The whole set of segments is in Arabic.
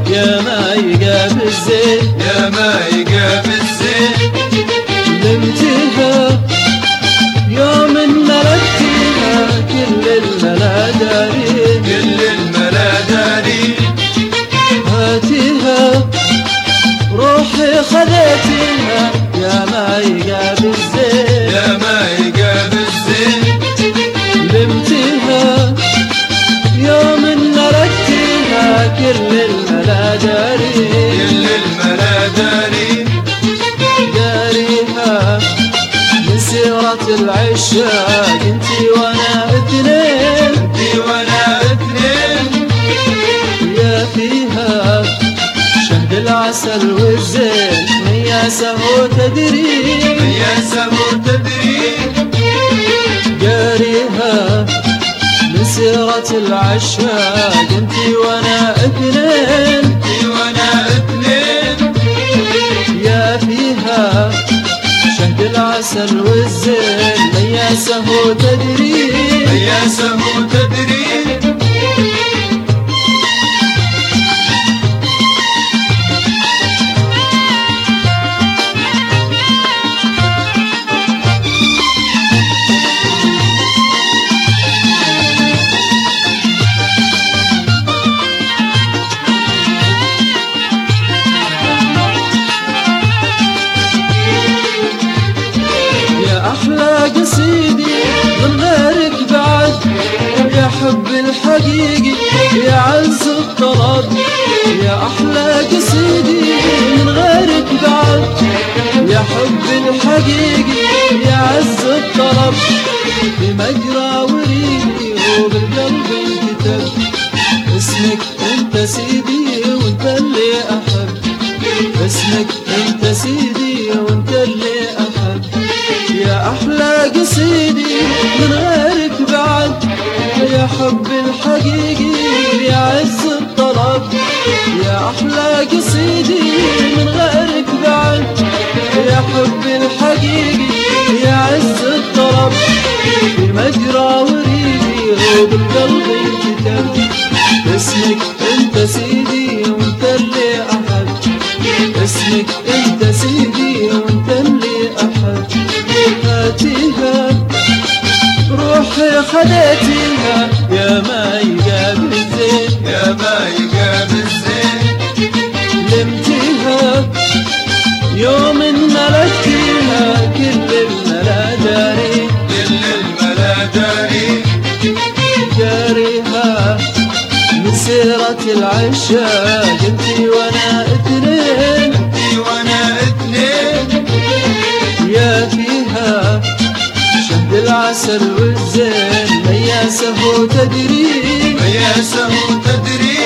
يا ما يقابل الزين يا ما يقابل الزين لمتها يوم ملكتها كل الملا داري كل الملا داري هاتيها روحي خذيتها يا ما يقابل الزين يا ما يقابل الزين لمتها يوم ملكتها كل الملا داري كل الملا داري داريها مسيرة العشاق انتي وانا اثنين انتي وانا اثنين يا فيها شهد العسل والزين مياسة وتدري مياسة وتدري جاريها مسيرة العشاق انتي وانا اثنين انتي وانا اثنين يا فيها شهد العسل والزين مياسة وتدري مياسة وتدري أحلى قصيدي من غيرك بعد يا حب الحقيقي يا عز الطلب يا أحلى قصيدي من غيرك بعد يا حب الحقيقي يا عز الطلب بمجرى وريدي وبالقلب انكتب اسمك انت سيدي وانت اللي أحب اسمك انت سيدي وانت اللي أحب يا أحلى قصيدي من غيرك بعد يا حب الحقيقي يا عز الطلب يا أحلى قصيدي من غيرك بعد يا حب الحقيقي يا عز الطلب بمجرى وريدي وبالقلب انكتب اسمك انت سيدي وانت اللي أحب اسمك انت سيدي وانت اللي أحب هاتيها روحي خذيتيها يا ما يقابل الزين يا ما يقابل الزين لمتيها يوم ملكتيها كل الملا داري كل الملا داري داريها مسيرة العشاق انتي وانا اثنين انتي وانا اثنين يا فيها شهد العسل والزين مياسة وتدري مياسة وتدري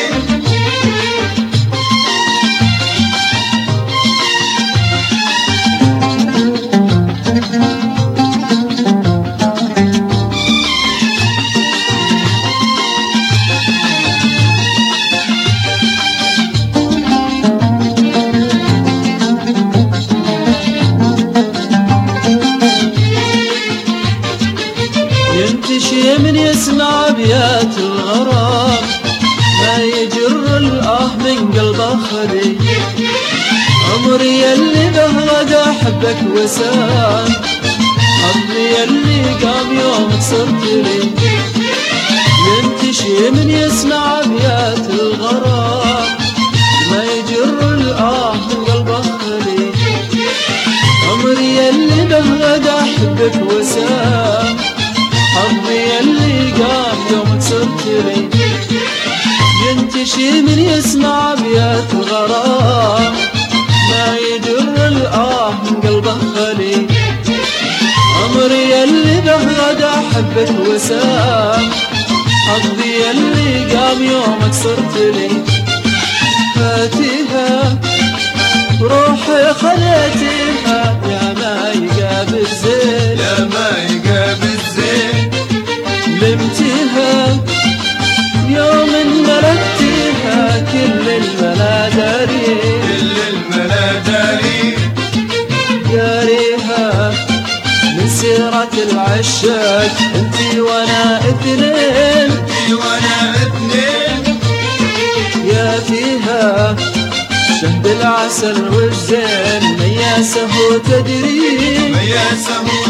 ينتشي من يسمع أبيات الغرام ما يجر الآه من قلبه خلي عمري يلي بهرد أحبك وسام عمري يلي قام يوم صرت لي ينتشي من يسمع أبيات الغرام ما يجر الآه من قلبه خلي عمري يلي بهرد أحبك وسام حظي اللي قام يوم صرت لي ينتشي من يسمع أبيات الغرام ما يجر الآه من قلبه خلي عمري اللي بغد أحبك وسام حظي اللي قام يومك صرت لي هاتيها روحي خليتيها يا ما يقابل الزين يا ما يقابل الزين لمتيها يوم ملكتيها كل الملا داري كل الملا داري داريها مسيرة العشاق انتي وانا اثنين انتي وانا اثنين يا فيها وياه شهد العسل والزين مياسه تدري مياسه